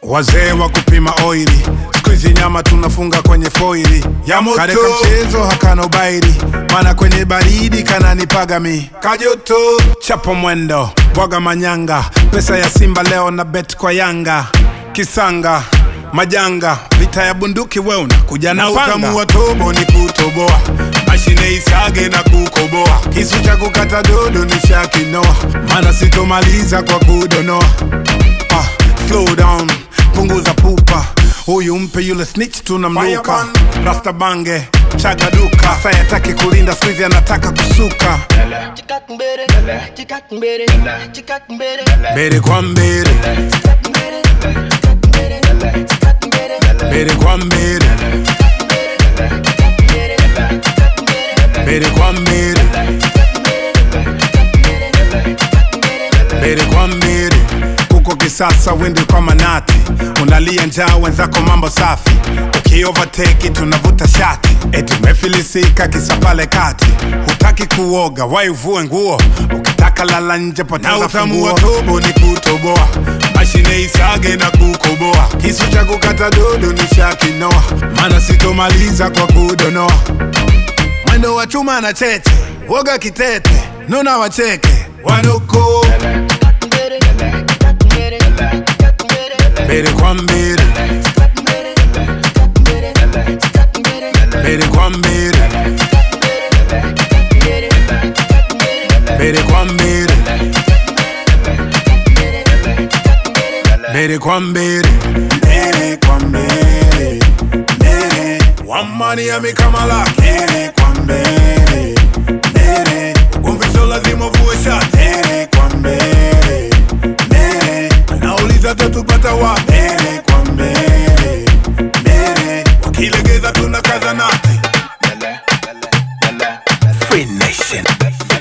Wazee wa kupima oili, squeeze nyama tunafunga kwenye foili ya moto. Kareka mchezo hakana ubairi, mana kwenye baridi kana nipaga mi kajoto. Chapo mwendo, bwaga manyanga, pesa ya Simba leo na bet kwa Yanga. Kisanga, majanga, vita ya bunduki we unakuja na panga. Utamu wa tobo ni kutoboa, mashine isage na kukoboa. Kisu cha kukata dodo ni shakinoa, mana sitomaliza kwa kudonoa. Slow down, punguza pupa, huyu mpe yule snitch tunamluka. Rasta bange, chaga duka, saya taki kulinda squeeze anataka kusuka. Bere kwa mbere, bere kwa mbere, bere kwa mbere, bere kwa mbere. Kuko kisasa wende kwa manati, unalia njaa wenzako mambo safi. Ukiovertake tunavuta shati, eti umefilisika kisa pale kati. Hutaki kuoga, wai uvue nguo, ukitaka lala nje poteza funguo. Na utamu wa tobo ni kutoboa, mashine isage na kukoboa. Kisu cha kukata dodo ni shakinoa, mana sitomaliza kwa kudonoa. Mwendo wa chuma na cheche, woga kitete, nuna wacheke, wanuko. Bere kwa mbere, bere kwa mbere, bere kwa mbere, bere kwa mbere, bere kwa mbere, bere. One money ya mikamala, bere kwa mbere, bere. Ugomvi lazima vue shati, bere kwa mbere, bere. Anauliza tatupata wa bere kwa mbere, bere. Wakilegeza tunakaza nati. Free Nation.